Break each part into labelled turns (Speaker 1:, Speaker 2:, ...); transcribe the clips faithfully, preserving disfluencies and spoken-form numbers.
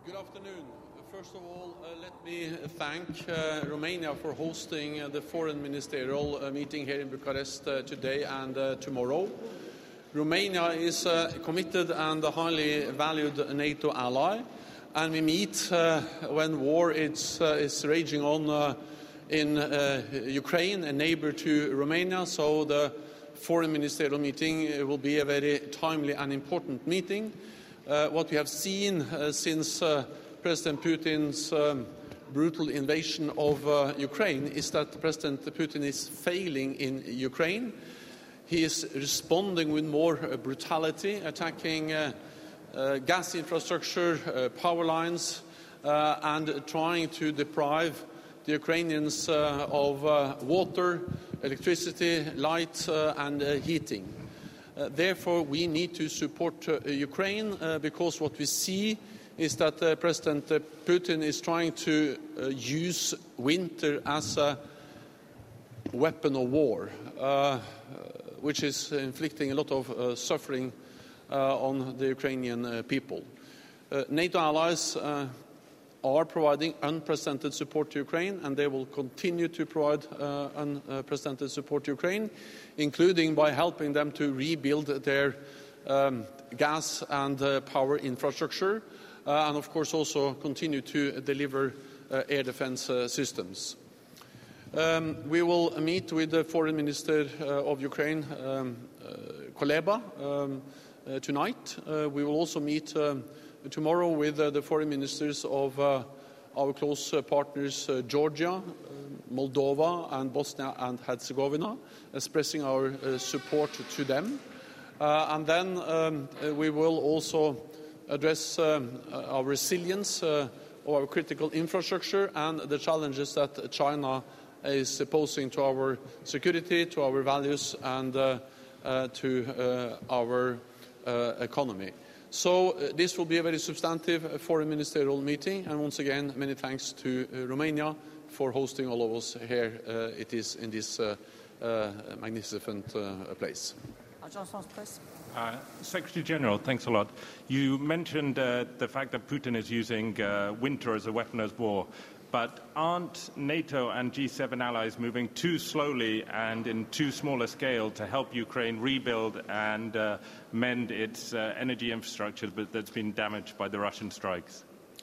Speaker 1: Good afternoon. First of all, uh, let me thank uh, Romania for hosting uh, the foreign ministerial uh, meeting here in Bucharest uh, today and uh, tomorrow. Romania is a committed and a highly valued NATO ally, and we meet uh, when war is, uh, is raging on uh, in uh, Ukraine, a neighbor to Romania, so the foreign ministerial meeting will be a very timely and important meeting. Uh, what we have seen uh, since uh, President Putin's um, brutal invasion of uh, Ukraine is that President Putin is failing in Ukraine. He is responding with more uh, brutality, attacking uh, uh, gas infrastructure, uh, power lines, uh, and trying to deprive the Ukrainians uh, of uh, water, electricity, light, uh, and uh, heating. Uh, therefore, we need to support uh, Ukraine uh, because what we see is that uh, President uh, Putin is trying to uh, use winter as a weapon of war, uh, which is inflicting a lot of uh, suffering uh, on the Ukrainian uh, people. Uh, NATO allies uh, are providing unprecedented support to Ukraine, and they will continue to provide uh, unprecedented support to Ukraine, including by helping them to rebuild their um, gas and uh, power infrastructure, uh, and of course also continue to deliver uh, air defense uh, systems. Um, we will meet with the Foreign Minister uh, of Ukraine, um, uh, Kuleba, um, uh, tonight. Uh, we will also meet um, tomorrow with uh, the foreign ministers of uh, our close uh, partners uh, Georgia, uh, Moldova and Bosnia and Herzegovina, expressing our uh, support to them. Uh, and then um, uh, we will also address um, our resilience uh, of our critical infrastructure and the challenges that China is posing to our security, to our values and uh, uh, to uh, our uh, economy. So uh, this will be a very substantive uh, foreign ministerial meeting, and once again many thanks to uh, Romania for hosting all of us here. Uh, it is in this uh, uh, magnificent uh, place.
Speaker 2: Uh, Secretary General, thanks a lot. You mentioned uh, the fact that Putin is using uh, winter as a weapon of war. But aren't NATO and G seven allies moving too slowly and in too small a scale to help Ukraine rebuild and uh, mend its uh, energy infrastructure that's been damaged by the Russian strikes?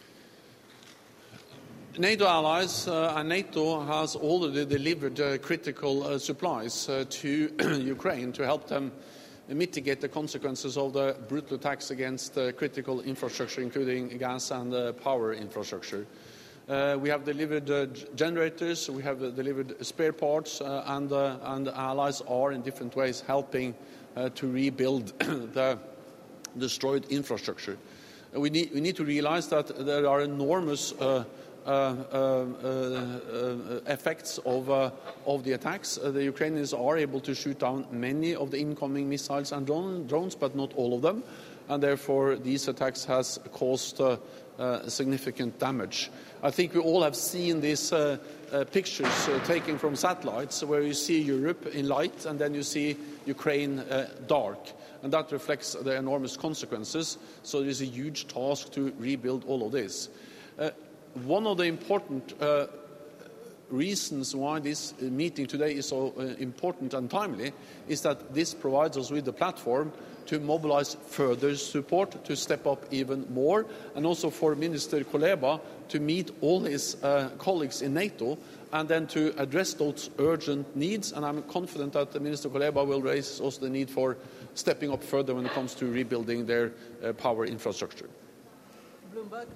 Speaker 1: NATO allies uh, and NATO has already delivered uh, critical uh, supplies uh, to Ukraine to help them mitigate the consequences of the brutal attacks against uh, critical infrastructure, including gas and uh, power infrastructure. Uh, we have delivered uh, generators, we have uh, delivered spare parts, uh, and, uh, and allies are in different ways helping uh, to rebuild the destroyed infrastructure. Uh, we, need, we need to realize that there are enormous uh, uh, uh, uh, effects of, uh, of the attacks. Uh, the Ukrainians are able to shoot down many of the incoming missiles and drone, drones, but not all of them, and therefore these attacks has caused uh, uh, significant damage. I think we all have seen these uh, uh, pictures uh, taken from satellites where you see Europe in light and then you see Ukraine uh, dark. And that reflects the enormous consequences. So there is a huge task to rebuild all of this. Uh, one of the important uh, reasons why this meeting today is so uh, important and timely is that this provides us with the platform to mobilize further support, to step up even more, and also for Minister Kuleba to meet all his uh, colleagues in NATO and then to address those urgent needs. And I'm confident that Minister Kuleba will raise also the need for stepping up further when it comes to rebuilding their uh, power infrastructure.
Speaker 3: Bloomberg.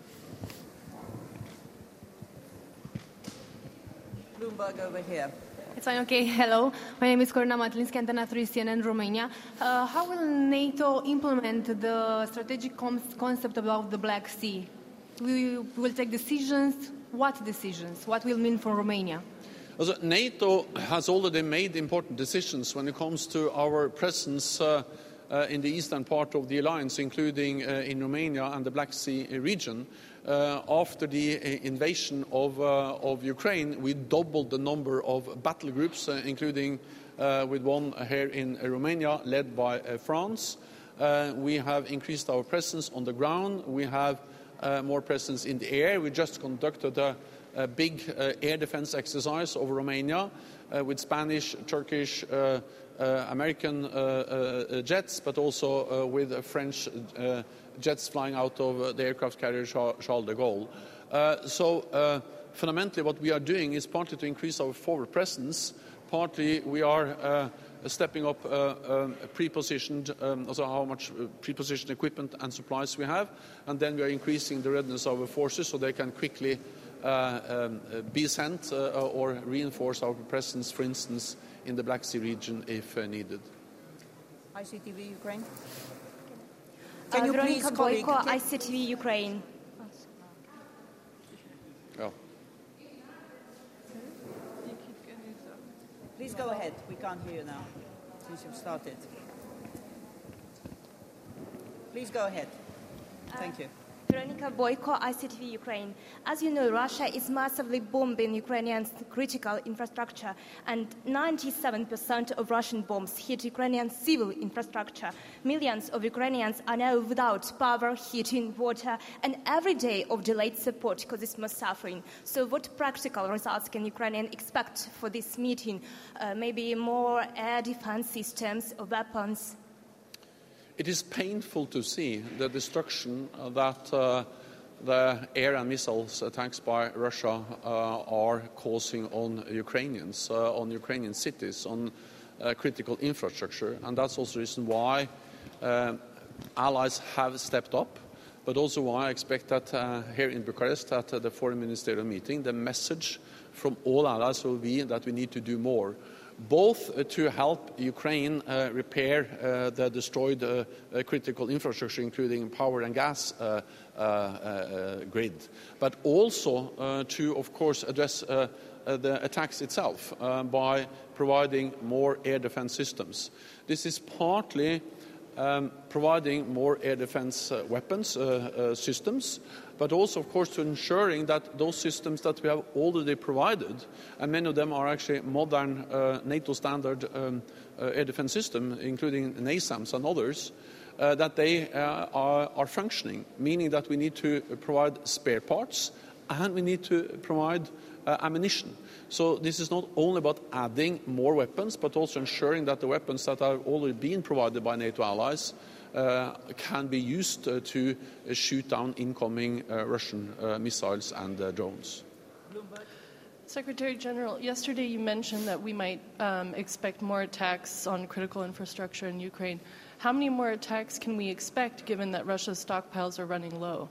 Speaker 3: Bloomberg over here.
Speaker 4: It's fine, okay. Hello, my name is Corina Matlinski, Antena three C N N Romania. Uh, how will NATO implement the strategic concept about the Black Sea? We will take decisions. What decisions? What will mean for Romania?
Speaker 1: Also, NATO has already made important decisions when it comes to our presence uh, uh, in the eastern part of the alliance, including uh, in Romania and the Black Sea region. Uh, after the uh, invasion of, uh, of Ukraine, we doubled the number of battle groups, uh, including uh, with one here in uh, Romania, led by uh, France. Uh, we have increased our presence on the ground. We have uh, more presence in the air. We just conducted a, a big uh, air defense exercise over Romania uh, with Spanish, Turkish, uh, uh, American uh, uh, jets, but also uh, with uh, French uh, jets flying out of uh, the aircraft carrier Charles de Gaulle. Uh, so uh, fundamentally what we are doing is partly to increase our forward presence, partly we are uh, stepping up uh, um, pre-positioned, um, also how much uh, pre-positioned equipment and supplies we have, and then we are increasing the readiness of our forces so they can quickly uh, um, be sent uh, or reinforce our presence, for instance, in the Black Sea region if uh, needed.
Speaker 3: I C T V Ukraine.
Speaker 5: Uh,
Speaker 3: Can you
Speaker 5: Veronika
Speaker 3: please,
Speaker 5: Boyko, I C T V Ukraine.
Speaker 1: Oh.
Speaker 3: Please go ahead. We can't hear you now, since you've started. Please go ahead. Thank you.
Speaker 5: Veronika Boyko, I C T V Ukraine. As you know, Russia is massively bombing Ukrainian critical infrastructure, and ninety-seven percent of Russian bombs hit Ukrainian civil infrastructure. Millions of Ukrainians are now without power, heating, water, and every day of delayed support causes more suffering. So what practical results can Ukrainians expect for this meeting? Uh, maybe more air defense systems or weapons?
Speaker 1: It is painful to see the destruction that uh, the air and missiles attacks by Russia uh, are causing on Ukrainians, uh, on Ukrainian cities, on uh, critical infrastructure. And that's also the reason why uh, allies have stepped up, but also why I expect that uh, here in Bucharest at uh, the foreign ministerial meeting, the message from all allies will be that we need to do more, both uh, to help Ukraine uh, repair uh, the destroyed uh, uh, critical infrastructure, including power and gas uh, uh, uh, grid, but also uh, to, of course, address uh, uh, the attacks itself uh, by providing more air defense systems. This is partly um, providing more air defense uh, weapons uh, uh, systems, but also, of course, to ensuring that those systems that we have already provided, and many of them are actually modern uh, NATO standard um, uh, air defense system, including NASAMS and others, uh, that they uh, are, are functioning, meaning that we need to provide spare parts and we need to provide uh, ammunition. So this is not only about adding more weapons, but also ensuring that the weapons that are already being provided by NATO allies Uh, can be used uh, to uh, shoot down incoming uh, Russian uh, missiles and uh, drones.
Speaker 3: Bloomberg.
Speaker 6: Secretary General, yesterday you mentioned that we might um, expect more attacks on critical infrastructure in Ukraine. How many more attacks can we expect, given that Russia's stockpiles are running low?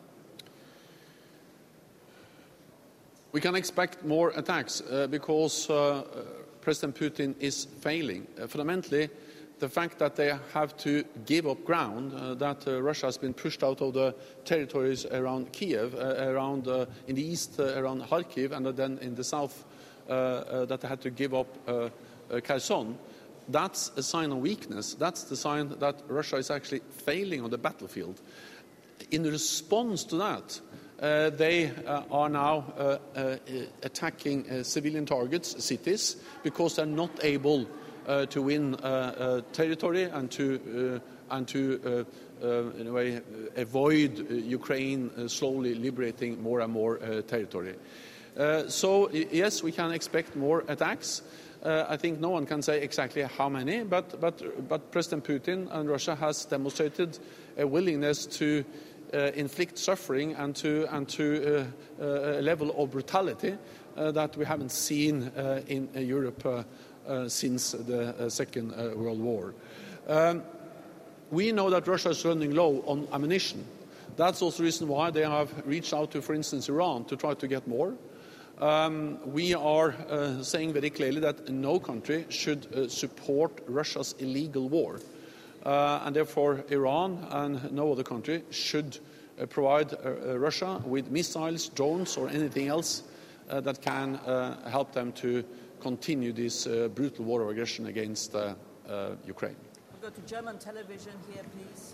Speaker 1: We can expect more attacks uh, because uh, President Putin is failing. Uh, fundamentally, the fact that they have to give up ground, uh, that uh, Russia has been pushed out of the territories around Kiev, uh, around uh, in the east, uh, around Kharkiv, and then in the south, uh, uh, that they had to give up uh, uh, Kherson, that's a sign of weakness. That's the sign that Russia is actually failing on the battlefield. In response to that, uh, they uh, are now uh, uh, attacking uh, civilian targets, cities, because they're not able Uh, to win uh, uh, territory and to uh, and to uh, uh, in a way uh, avoid uh, Ukraine uh, slowly liberating more and more uh, territory. Uh, so yes, we can expect more attacks. Uh, I think no one can say exactly how many, but but but President Putin and Russia has demonstrated a willingness to uh, inflict suffering and to and to uh, uh, a level of brutality uh, that we haven't seen uh, in uh, Europe Uh, Uh, since the uh, Second uh, World War. Um, we know that Russia is running low on ammunition. That's also the reason why they have reached out to, for instance, Iran to try to get more. Um, we are uh, saying very clearly that no country should uh, support Russia's illegal war. Uh, and therefore, Iran and no other country should uh, provide uh, Russia with missiles, drones, or anything else uh, that can uh, help them to continue this uh, brutal war of aggression against uh, uh, Ukraine.
Speaker 3: We'll go to German television here, please.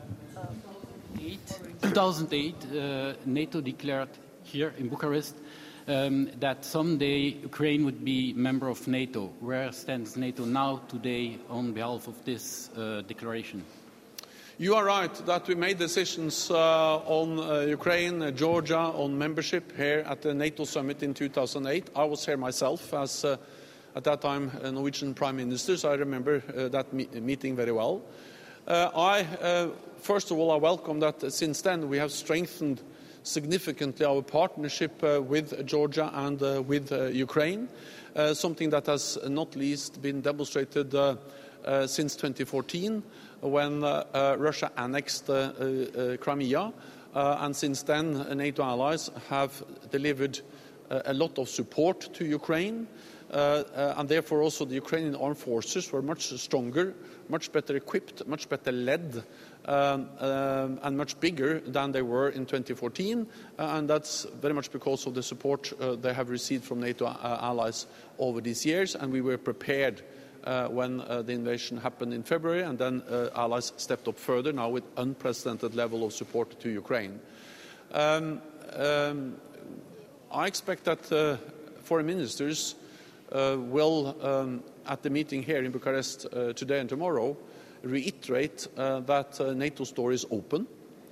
Speaker 7: two thousand eight, uh, NATO declared here in Bucharest um, that someday Ukraine would be member of NATO. Where stands NATO now today on behalf of this uh, declaration?
Speaker 1: You are right that we made decisions uh, on uh, Ukraine, uh, Georgia, on membership here at the NATO summit in two thousand eight. I was here myself as, uh, at that time, a Norwegian Prime Minister, so I remember uh, that me meeting very well. Uh, I, uh, first of all, I welcome that uh, since then we have strengthened significantly our partnership uh, with Georgia and uh, with uh, Ukraine, uh, something that has not least been demonstrated uh, uh, since twenty fourteen. When uh, uh, Russia annexed uh, uh, Crimea, uh, and since then uh, NATO allies have delivered uh, a lot of support to Ukraine, uh, uh, and therefore also the Ukrainian armed forces were much stronger, much better equipped, much better led, um, um, and much bigger than they were in twenty fourteen, uh, and that's very much because of the support uh, they have received from NATO uh, allies over these years, and we were prepared Uh, when uh, the invasion happened in February, and then uh, allies stepped up further, now with unprecedented level of support to Ukraine. Um, um, I expect that uh, foreign ministers uh, will, um, at the meeting here in Bucharest uh, today and tomorrow, reiterate uh, that uh, NATO's door is open.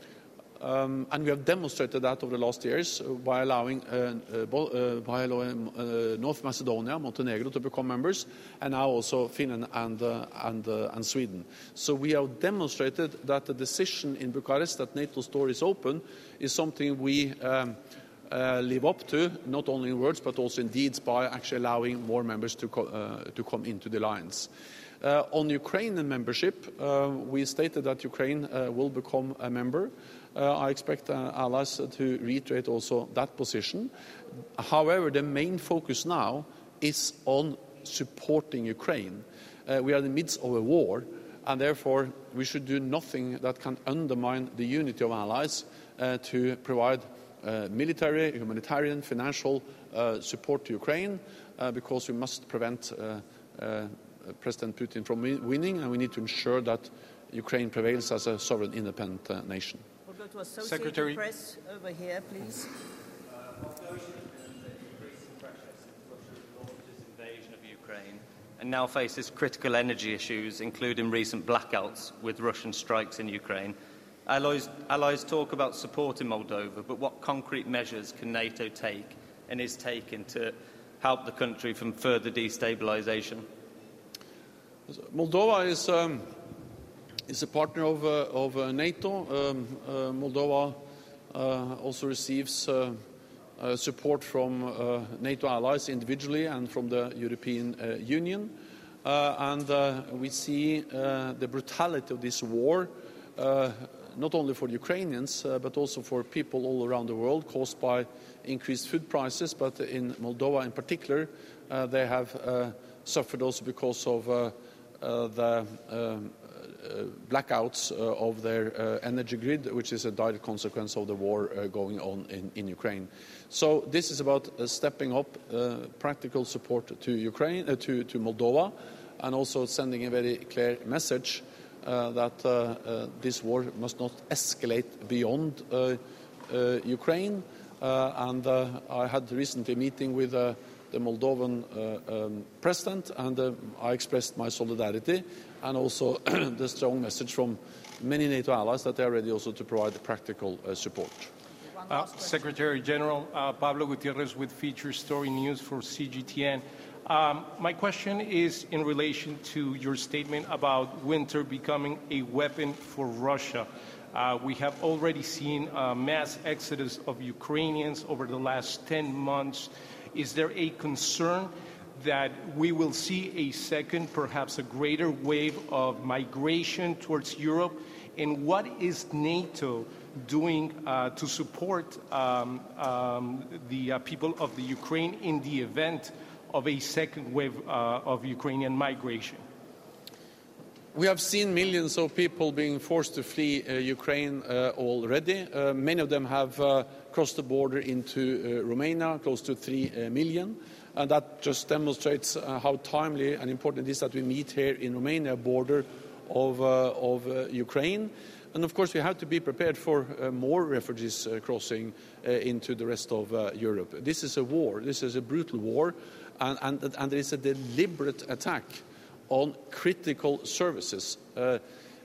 Speaker 1: Um, and we have demonstrated that over the last years by allowing, uh, uh, by allowing uh, North Macedonia, Montenegro to become members, and now also Finland and, uh, and, uh, and Sweden. So we have demonstrated that the decision in Bucharest that NATO's door is open is something we um, uh, live up to, not only in words but also in deeds, by actually allowing more members to, co uh, to come into the alliance. Uh, on Ukrainian membership, uh, we stated that Ukraine uh, will become a member. Uh, I expect uh, allies to reiterate also that position. However, the main focus now is on supporting Ukraine. Uh, we are in the midst of a war, and therefore we should do nothing that can undermine the unity of allies uh, to provide uh, military, humanitarian, financial uh, support to Ukraine, uh, because we must prevent uh, uh, President Putin from winning, and we need to ensure that Ukraine prevails as a sovereign, independent uh, nation.
Speaker 3: We'll go to Associated
Speaker 8: Secretary.
Speaker 3: Press over here, please.
Speaker 9: Invasion of Ukraine and now faces critical energy issues, including recent blackouts with Russian strikes in Ukraine. Allies, allies talk about supporting Moldova, but what concrete measures can NATO take and is taking to help the country from further destabilisation?
Speaker 1: Moldova is, um, is a partner of, uh, of uh, NATO. Um, uh, Moldova uh, also receives uh, uh, support from uh, NATO allies individually and from the European uh, Union. Uh, and uh, we see uh, the brutality of this war, uh, not only for the Ukrainians, uh, but also for people all around the world, caused by increased food prices. But in Moldova in particular, uh, they have uh, suffered also because of uh, Uh, the uh, uh, blackouts uh, of their uh, energy grid, which is a direct consequence of the war uh, going on in, in Ukraine. So this is about uh, stepping up uh, practical support to Ukraine, uh, to, to Moldova, and also sending a very clear message uh, that uh, uh, this war must not escalate beyond uh, uh, Ukraine. Uh, and uh, I had recently a meeting with uh, the Moldovan uh, um, president, and uh, I expressed my solidarity and also the strong message from many NATO allies that they are ready also to provide the practical uh, support.
Speaker 8: Uh, Secretary General uh, Pablo Gutierrez with Feature Story News for C G T N. Um, my question is in relation to your statement about winter becoming a weapon for Russia. Uh, we have already seen a mass exodus of Ukrainians over the last ten months. Is there a concern that we will see a second, perhaps a greater wave of migration towards Europe? And what is NATO doing uh, to support um, um, the uh, people of the Ukraine in the event of a second wave uh, of Ukrainian migration?
Speaker 1: We have seen millions of people being forced to flee uh, Ukraine uh, already. Uh, many of them have uh, crossed the border into uh, Romania, close to three uh, million. And that just demonstrates uh, how timely and important it is that we meet here in Romania, border of, uh, of uh, Ukraine. And of course, we have to be prepared for uh, more refugees uh, crossing uh, into the rest of uh, Europe. This is a war. This is a brutal war. And, and, and there is a deliberate attack on critical services. Uh,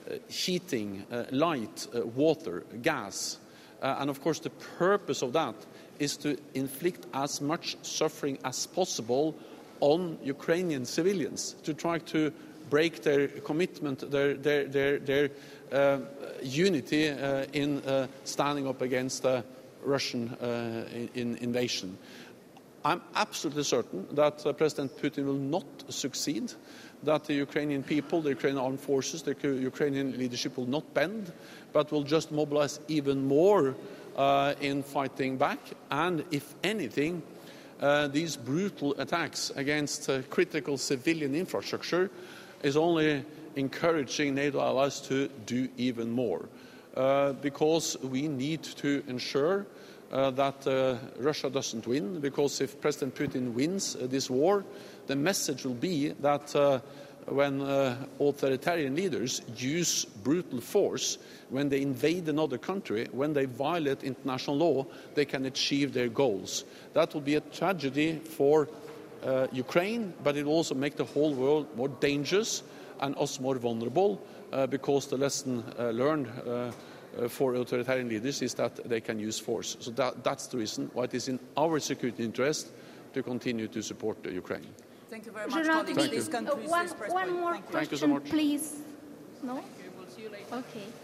Speaker 1: uh, heating, uh, light, uh, water, gas. Uh, and of course the purpose of that is to inflict as much suffering as possible on Ukrainian civilians, to try to break their commitment, their, their, their, their uh, unity uh, in uh, standing up against the Russian uh, in invasion. I'm absolutely certain that uh, President Putin will not succeed, that the Ukrainian people, the Ukrainian armed forces, the Ukrainian leadership will not bend, but will just mobilize even more uh, in fighting back. And if anything, uh, these brutal attacks against uh, critical civilian infrastructure is only encouraging NATO allies to do even more. Uh, because we need to ensure uh, that uh, Russia doesn't win, because if President Putin wins uh, this war, the message will be that uh, when uh, authoritarian leaders use brutal force, when they invade another country, when they violate international law, they can achieve their goals. That will be a tragedy for uh, Ukraine, but it will also make the whole world more dangerous and us more vulnerable, uh, because the lesson uh, learned uh, uh, for authoritarian leaders is that they can use force. So that, that's the reason why it is in our security interest to continue to support uh, Ukraine.
Speaker 3: Thank you very much, colleagues. Please conclude
Speaker 5: one,
Speaker 3: this press
Speaker 5: one
Speaker 3: break.
Speaker 5: more
Speaker 3: Thank you.
Speaker 5: question,
Speaker 1: Thank you so much.
Speaker 5: please. No?
Speaker 6: We'll see you later.
Speaker 5: Okay.